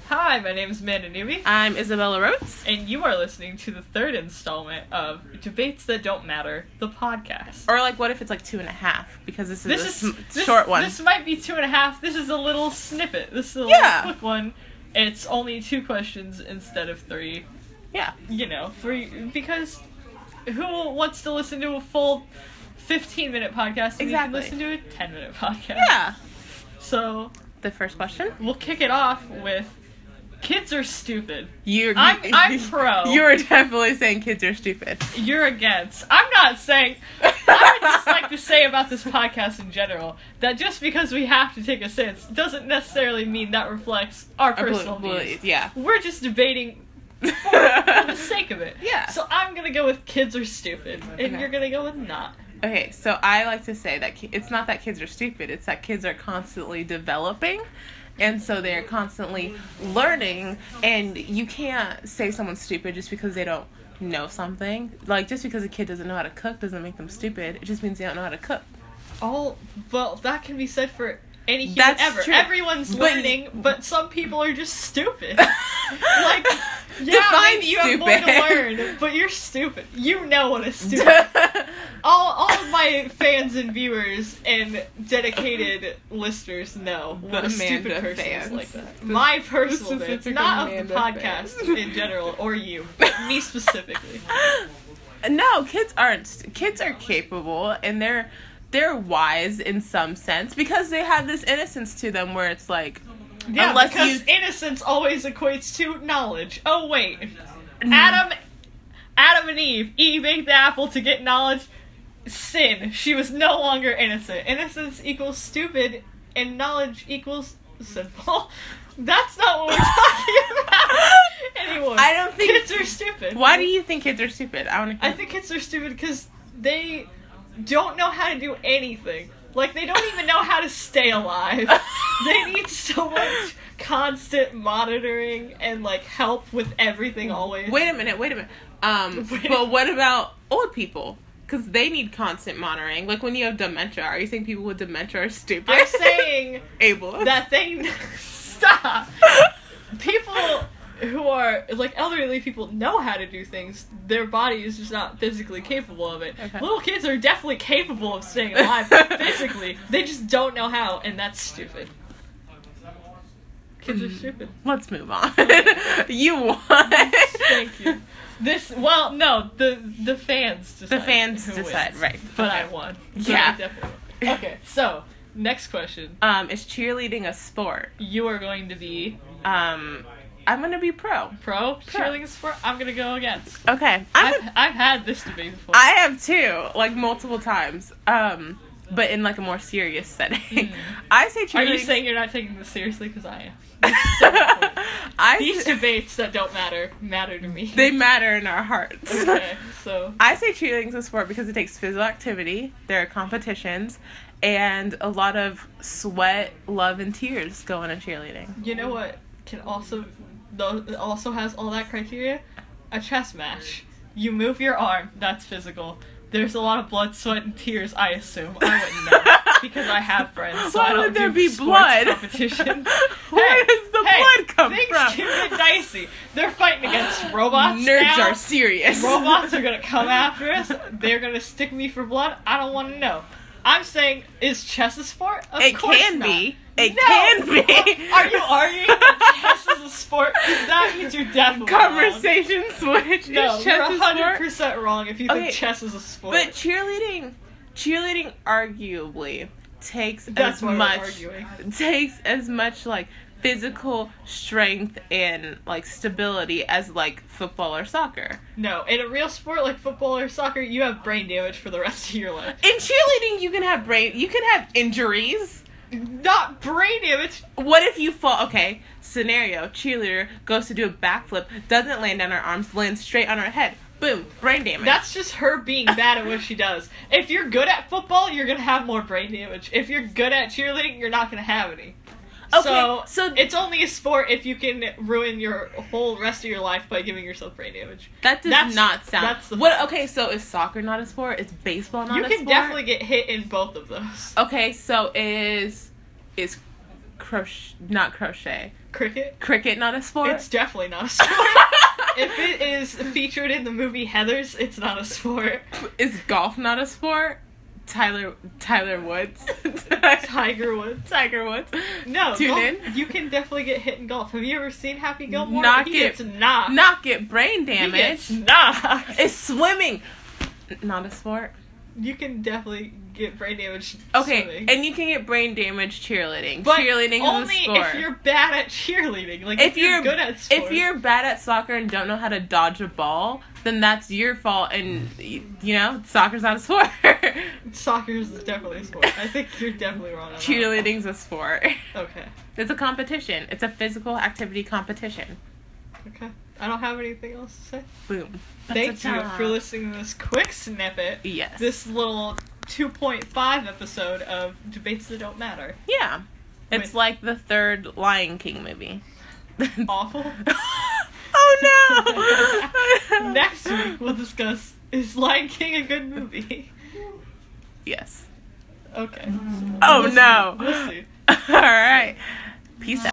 Hi, my name is Amanda Newby. I'm Isabella Rhodes. And you are listening to the third installment of Debates That Don't Matter, the podcast. Or, what if it's 2.5? Because this is a short one. This might be 2.5. This is a little snippet. This is a little quick one. It's only 2 questions instead of 3. Yeah. 3, because who wants to listen to a full 15-minute podcast and you can listen to a 10-minute podcast? Yeah. So, the first question? We'll kick it off with... Kids are stupid. I'm pro. You're definitely saying kids are stupid. You're against. I'm not saying... I would just like to say about this podcast in general, that just because we have to take a stance doesn't necessarily mean that reflects our personal views. Yeah. We're just debating for the sake of it. Yeah. So I'm going to go with kids are stupid, and you're going to go with not. Okay, so I like to say that it's not that kids are stupid, it's that kids are constantly developing. And so they're constantly learning, and you can't say someone's stupid just because they don't know something. Just because a kid doesn't know how to cook doesn't make them stupid. It just means they don't know how to cook. Oh, well, that can be said for any human ever. True. Everyone's learning, but some people are just stupid. Define maybe you stupid. have more to learn, but you're stupid. You know what is stupid. all of my fans and viewers and dedicated listeners know what a stupid person is like that. My personal fans, not of the podcast in general, or you, but me specifically. No, kids aren't. Kids are capable, and they're wise in some sense because they have this innocence to them where it's because innocence always equates to knowledge. Oh wait, Adam and Eve ate the apple to get knowledge. Sin. She was no longer innocent. Innocence equals stupid, and knowledge equals simple. That's not what we're talking about anymore. I don't think kids are stupid. Why do you think kids are stupid? I think kids are stupid because they don't know how to do anything. They don't even know how to stay alive. They need so much constant monitoring and, help with everything always. Wait a minute. But what about old people? Because they need constant monitoring. When you have dementia, are you saying people with dementia are stupid? I'm saying... able. That they... Stop! People who are, elderly people know how to do things. Their body is just not physically capable of it. Okay. Little kids are definitely capable of staying alive physically. They just don't know how, and that's stupid. Kids are stupid. Let's move on. You won. Thank you. The fans decide. The fans decide, wins. right. But I won. So yeah. I definitely won. Okay, so, next question. Is cheerleading a sport? You are going to be... I'm going to be pro. Pro? Cheerleading a sport? I'm going to go against. Okay. I've had this debate before. I have too, multiple times. But in a more serious setting. I say cheerleading... Are you saying you're not taking this seriously? Because I am. These debates that don't matter to me. They matter in our hearts. Okay, so... I say cheerleading's a sport because it takes physical activity, there are competitions, and a lot of sweat, love, and tears go into cheerleading. You know what can also... It also has all that criteria? A chess match. You move your arm, that's physical. There's a lot of blood, sweat, and tears, I assume. I wouldn't know. Because I have friends, so Why I don't would there do be sports blood? competitions. Where does the blood come things from? Things get dicey. They're fighting against robots Nerds now. are serious. Robots are gonna come after us. They're gonna stick me for blood. I don't want to know. I'm saying, is chess a sport? Of course can not. be. It can be. Are you arguing that chess is a sport? Because that means you're definitely Conversation wrong. switch. No, is you're chess 100% wrong if you think chess is a sport. But cheerleading arguably takes as much physical strength and stability as football or soccer. No, in a real sport like football or soccer, you have brain damage for the rest of your life. In cheerleading, you can have injuries. Not brain damage. What if you fall? Okay, scenario: cheerleader goes to do a backflip, doesn't land on her arms, lands straight on her head. Boom, brain damage. That's just her being bad at what she does. If you're good at football, you're gonna have more brain damage. If you're good at cheerleading, you're not gonna have any. Okay, so it's only a sport if you can ruin your whole rest of your life by giving yourself brain damage. That does not sound... That's the what? Okay, so is soccer not a sport? Is baseball not a sport? You can definitely get hit in both of those. Okay, so is crochet... Not crochet. Cricket? Cricket not a sport? It's definitely not a sport. If it is featured in the movie Heathers, it's not a sport. Is golf not a sport? Tyler Woods. Tiger Woods. Tiger Woods. No, Tune golf, in. you can definitely get hit in golf. Have you ever seen Happy Gilmore? Not He get- gets knocked. Not get brain He damage. gets knocked. It's swimming. Not a sport. You can definitely get brain damage Okay, swimming. and you can get brain damage cheerleading. But Cheerleading only is a sport. if you're bad at cheerleading. Like, if you're good at sports. If you're bad at soccer and don't know how to dodge a ball, then that's your fault. And soccer's not a sport. Soccer is definitely a sport. I think you're definitely wrong on that. Cheerleading's a sport. Okay. It's a competition. It's a physical activity competition. Okay. I don't have anything else to say. Boom. Thank you for listening to this quick snippet. Yes. This little 2.5 episode of Debates That Don't Matter. Yeah. It's like the third Lion King movie. Awful. Oh no! Next week we'll discuss, is Lion King a good movie? Yes. Okay. Oh We'll no! see. Alright. Peace out.